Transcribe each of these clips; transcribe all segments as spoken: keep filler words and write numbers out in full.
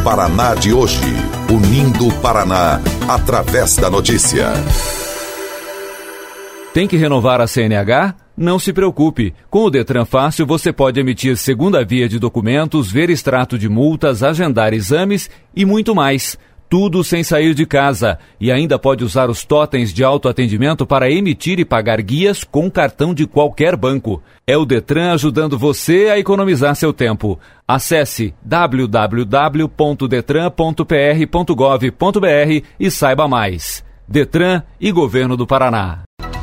Paraná de hoje. Unindo o Paraná através da notícia. Tem que renovar a C N H? Não se preocupe. Com o Detran Fácil, você pode emitir segunda via de documentos, ver extrato de multas, agendar exames e muito mais. Tudo sem sair de casa. E ainda pode usar os totens de autoatendimento para emitir e pagar guias com cartão de qualquer banco. É o Detran ajudando você a economizar seu tempo. Acesse w w w ponto detran ponto p r ponto gov ponto b r e saiba mais. Detran e Governo do Paraná.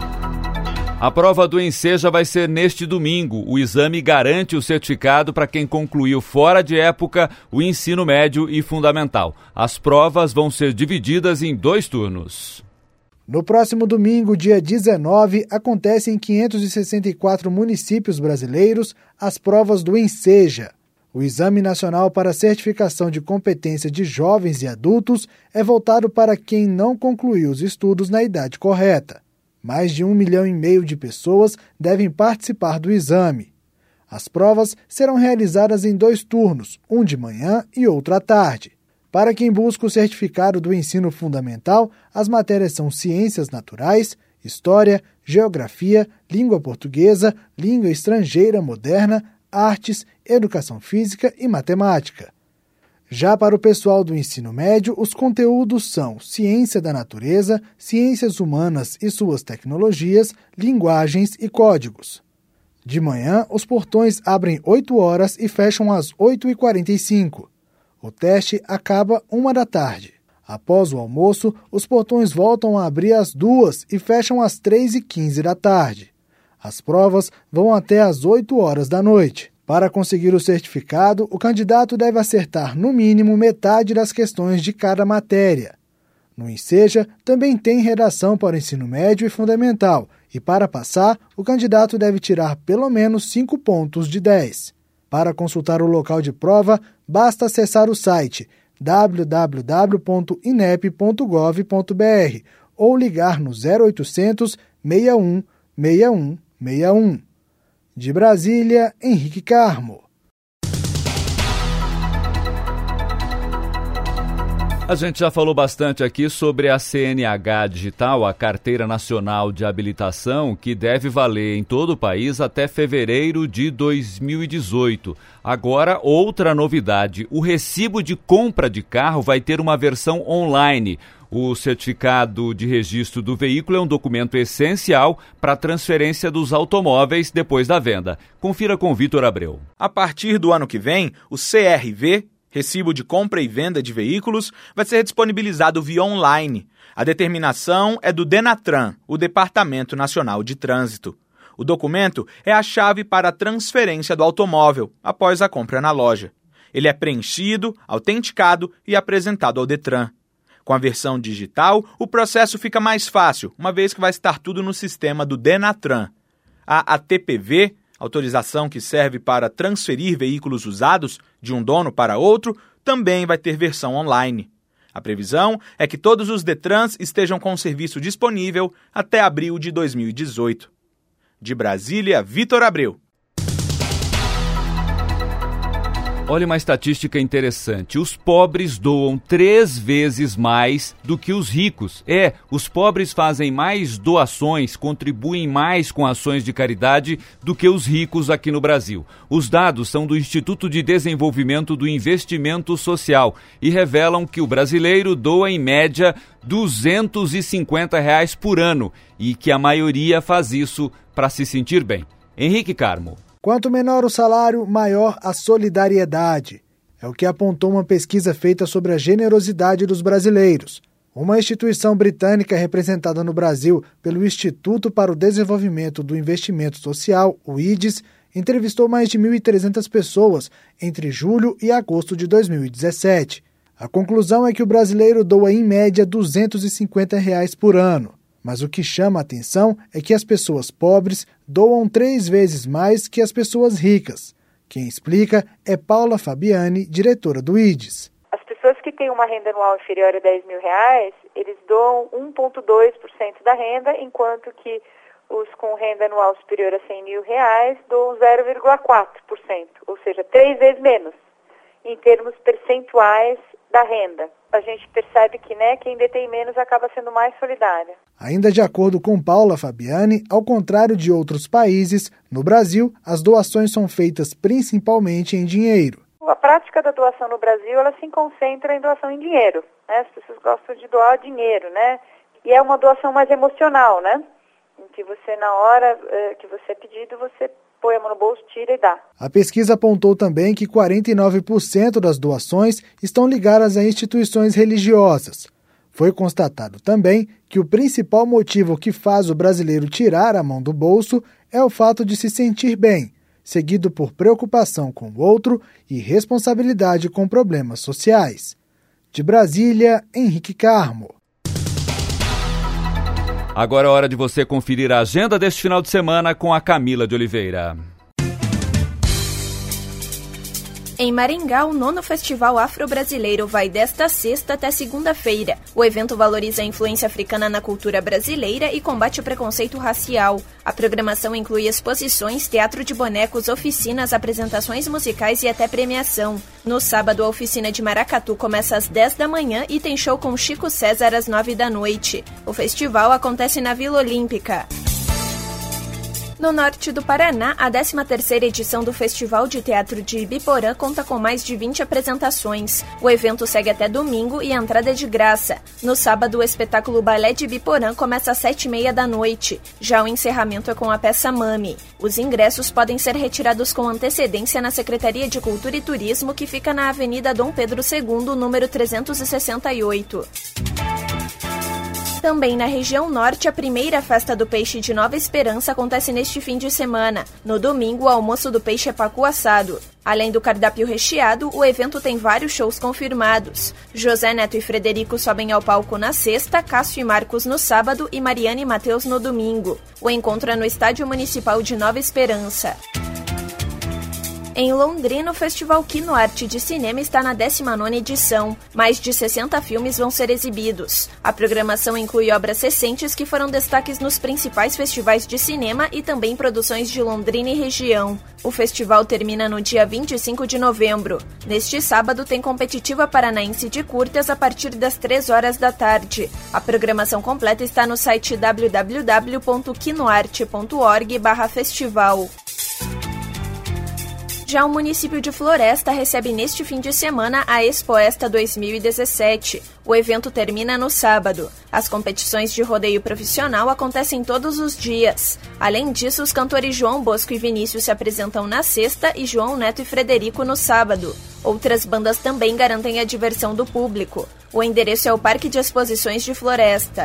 A prova do Enseja vai ser neste domingo. O exame garante o certificado para quem concluiu fora de época o ensino médio e fundamental. As provas vão ser divididas em dois turnos. No próximo domingo, dia dezenove, acontecem em quinhentos e sessenta e quatro municípios brasileiros as provas do Enseja. O Exame Nacional para Certificação de Competência de Jovens e Adultos é voltado para quem não concluiu os estudos na idade correta. Mais de um milhão e meio de pessoas devem participar do exame. As provas serão realizadas em dois turnos, um de manhã e outro à tarde. Para quem busca o certificado do ensino fundamental, as matérias são Ciências Naturais, História, Geografia, Língua Portuguesa, Língua Estrangeira Moderna, Artes, Educação Física e Matemática. Já para o pessoal do ensino médio, os conteúdos são Ciência da Natureza, Ciências Humanas e suas tecnologias, Linguagens e Códigos. De manhã, os portões abrem oito horas e fecham às oito e quarenta e cinco. O teste acaba uma da tarde. Após o almoço, os portões voltam a abrir às duas e fecham às três e quinze da tarde. As provas vão até às oito horas da noite. Para conseguir o certificado, o candidato deve acertar no mínimo metade das questões de cada matéria. No Enseja, também tem redação para o ensino médio e fundamental, e para passar, o candidato deve tirar pelo menos cinco pontos de dez. Para consultar o local de prova, basta acessar o site w w w ponto inep ponto gov ponto b r ou ligar no zero oitocentos, seis um, seis um, seis um. De Brasília, Henrique Carmo. A gente já falou bastante aqui sobre a C N H digital, a Carteira Nacional de Habilitação, que deve valer em todo o país até fevereiro de dois mil e dezoito. Agora, outra novidade, o recibo de compra de carro vai ter uma versão online. O certificado de registro do veículo é um documento essencial para a transferência dos automóveis depois da venda. Confira com Vitor Abreu. A partir do ano que vem, o C R V, Recibo de Compra e Venda de Veículos, vai ser disponibilizado via online. A determinação é do Denatran, o Departamento Nacional de Trânsito. O documento é a chave para a transferência do automóvel após a compra na loja. Ele é preenchido, autenticado e apresentado ao Detran. Com a versão digital, o processo fica mais fácil, uma vez que vai estar tudo no sistema do Denatran. A A T P V, autorização que serve para transferir veículos usados de um dono para outro, também vai ter versão online. A previsão é que todos os Detrans estejam com o serviço disponível até abril de dois mil e dezoito. De Brasília, Vitor Abreu. Olha uma estatística interessante. Os pobres doam três vezes mais do que os ricos. É, os pobres fazem mais doações, contribuem mais com ações de caridade do que os ricos aqui no Brasil. Os dados são do Instituto de Desenvolvimento do Investimento Social e revelam que o brasileiro doa em média duzentos e cinquenta reais por ano e que a maioria faz isso para se sentir bem. Henrique Carmo. Quanto menor o salário, maior a solidariedade. É o que apontou uma pesquisa feita sobre a generosidade dos brasileiros. Uma instituição britânica representada no Brasil pelo Instituto para o Desenvolvimento do Investimento Social, o I D S, entrevistou mais de mil e trezentas pessoas entre julho e agosto de dois mil e dezessete. A conclusão é que o brasileiro doa em média duzentos e cinquenta reais por ano. Mas o que chama a atenção é que as pessoas pobres doam três vezes mais que as pessoas ricas. Quem explica é Paula Fabiani, diretora do I D S. As pessoas que têm uma renda anual inferior a dez mil reais, eles doam um vírgula dois por cento da renda, enquanto que os com renda anual superior a cem mil reais doam zero vírgula quatro por cento, ou seja, três vezes menos. em termos percentuais da renda. A gente percebe que, né, quem detém menos acaba sendo mais solidária. Ainda de acordo com Paula Fabiani, ao contrário de outros países, no Brasil, as doações são feitas principalmente em dinheiro. A prática da doação no Brasil, ela se concentra em doação em dinheiro, né? As pessoas gostam de doar dinheiro, né? E é uma doação mais emocional, né? Em que você, na hora eh, que você é pedido, você põe a mão no bolso, tira e dá. A pesquisa apontou também que quarenta e nove por cento das doações estão ligadas a instituições religiosas. Foi constatado também que o principal motivo que faz o brasileiro tirar a mão do bolso é o fato de se sentir bem, seguido por preocupação com o outro e responsabilidade com problemas sociais. De Brasília, Henrique Carmo. Agora é hora de você conferir a agenda deste final de semana com a Camila de Oliveira. Em Maringá, o nono Festival Afro-Brasileiro vai desta sexta até segunda-feira. O evento valoriza a influência africana na cultura brasileira e combate o preconceito racial. A programação inclui exposições, teatro de bonecos, oficinas, apresentações musicais e até premiação. No sábado, a oficina de Maracatu começa às dez da manhã e tem show com Chico César às nove da noite. O festival acontece na Vila Olímpica. No norte do Paraná, a décima terceira edição do Festival de Teatro de Ibiporã conta com mais de vinte apresentações. O evento segue até domingo e a entrada é de graça. No sábado, o espetáculo Balé de Ibiporã começa às sete e meia da noite. Já o encerramento é com a peça Mami. Os ingressos podem ser retirados com antecedência na Secretaria de Cultura e Turismo, que fica na Avenida Dom Pedro segundo, número trezentos e sessenta e oito. Também na região norte, a primeira festa do peixe de Nova Esperança acontece neste fim de semana. No domingo, o almoço do peixe é pacu assado. Além do cardápio recheado, o evento tem vários shows confirmados. José Neto e Frederico sobem ao palco na sexta, Cássio e Marcos no sábado e Mariana e Matheus no domingo. O encontro é no Estádio Municipal de Nova Esperança. Em Londrina, o Festival Kino Arte de Cinema está na décima nona edição. Mais de sessenta filmes vão ser exibidos. A programação inclui obras recentes que foram destaques nos principais festivais de cinema e também produções de Londrina e região. O festival termina no dia vinte e cinco de novembro. Neste sábado, tem competitiva paranaense de curtas a partir das três horas da tarde. A programação completa está no site w w w ponto kinoarte ponto org barra festival. Já o município de Floresta recebe neste fim de semana a Expoesta dois mil e dezessete. O evento termina no sábado. As competições de rodeio profissional acontecem todos os dias. Além disso, os cantores João Bosco e Vinícius se apresentam na sexta e João Neto e Frederico no sábado. Outras bandas também garantem a diversão do público. O endereço é o Parque de Exposições de Floresta.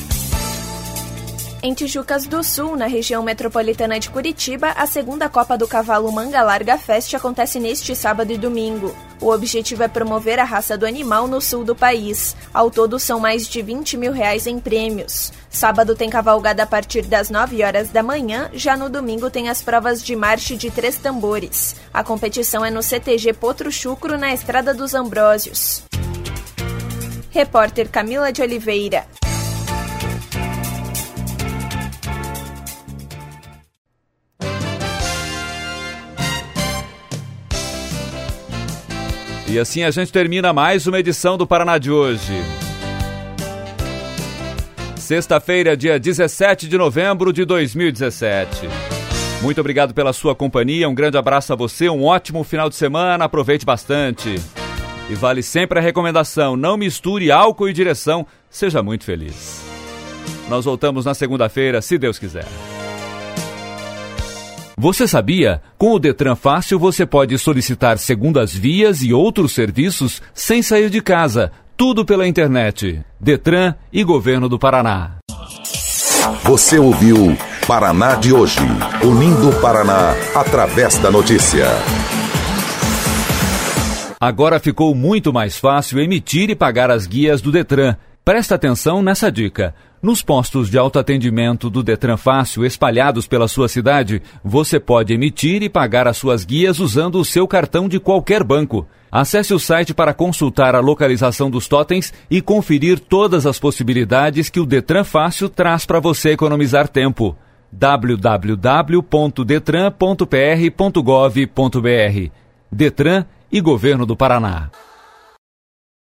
Em Tijucas do Sul, na região metropolitana de Curitiba, a segunda Copa do Cavalo Manga Larga Fest acontece neste sábado e domingo. O objetivo é promover a raça do animal no sul do país. Ao todo, são mais de vinte mil reais em prêmios. Sábado tem cavalgada a partir das nove horas da manhã, já no domingo tem as provas de marcha de três tambores. A competição é no C T G Potro Chucro, na Estrada dos Ambrósios. Repórter Camila de Oliveira. E assim a gente termina mais uma edição do Paraná de hoje. Sexta-feira, dia dezessete de novembro de dois mil e dezessete. Muito obrigado pela sua companhia, um grande abraço a você, um ótimo final de semana, aproveite bastante. E vale sempre a recomendação, não misture álcool e direção, seja muito feliz. Nós voltamos na segunda-feira, se Deus quiser. Você sabia? Com o Detran Fácil você pode solicitar segundas vias e outros serviços sem sair de casa. Tudo pela internet. Detran e Governo do Paraná. Você ouviu Paraná de hoje, unindo o Paraná através da notícia. Agora ficou muito mais fácil emitir e pagar as guias do Detran. Presta atenção nessa dica. Nos postos de autoatendimento do Detran Fácil espalhados pela sua cidade, você pode emitir e pagar as suas guias usando o seu cartão de qualquer banco. Acesse o site para consultar a localização dos totens e conferir todas as possibilidades que o Detran Fácil traz para você economizar tempo. w w w ponto detran ponto p r ponto gov ponto b r. Detran e Governo do Paraná.